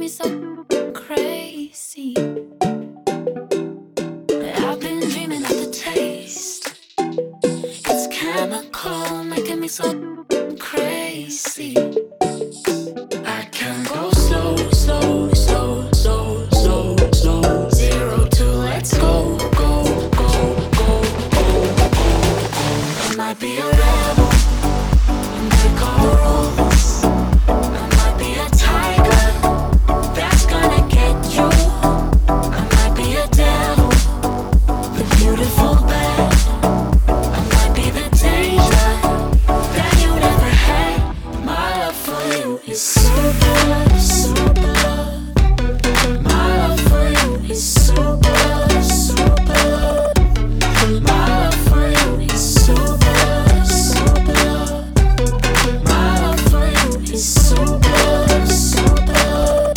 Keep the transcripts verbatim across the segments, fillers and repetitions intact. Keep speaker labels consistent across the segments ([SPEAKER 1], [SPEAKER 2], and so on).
[SPEAKER 1] me so crazy. I've been dreaming of the taste. It's chemical, making me so crazy. I can go slow, slow, slow, slow, slow, slow. Zero to let's go, go, go, go, go, go, go. I might be a rebel and break all the rules. I might be a tiger that's gonna get you. I might be a devil, the beautiful bad. I might be the danger that you never had. My love for you is super love, super love. My love for you is super love, super love. My love for you is super love, super love. My love for you is super love, super love.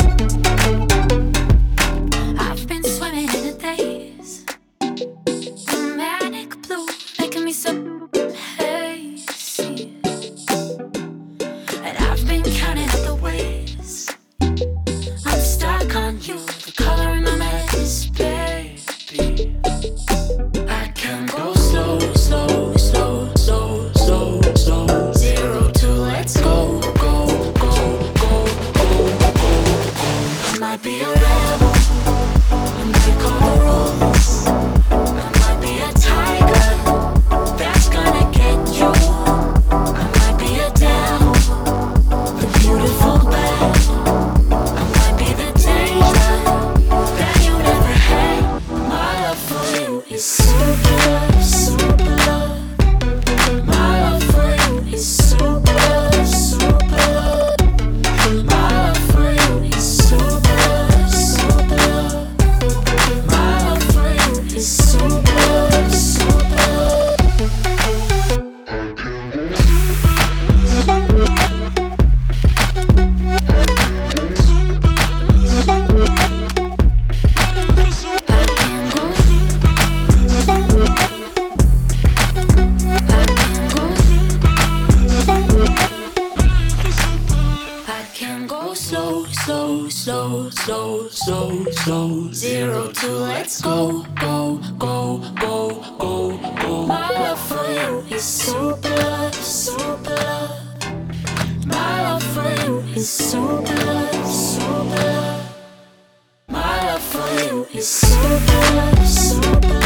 [SPEAKER 1] I've been swimming in a daze, the manic blue making me so hazy. And I've been counting up the ways I'm stuck on you, the color in my madness, baby. I can go slow, slow, slow, slow, slow, slow. Zero to let's go, go, go, go, go, go, go. I might be a rebel and break all the rules. I might be a tiger that's gonna get you. I might be a devil, the beautiful bad. I might be the danger that you never had. My love for you is super love, super love. My love for you is super love, super love. My love for you is super love, super love. My love for you is super love, super love. I can go slow, slow, slow, slow, slow, slow. Zero to let's go, go, go, go, go, go. My love for you is super love, super love. My love for you is super love, super love. My love for you is super love, super love.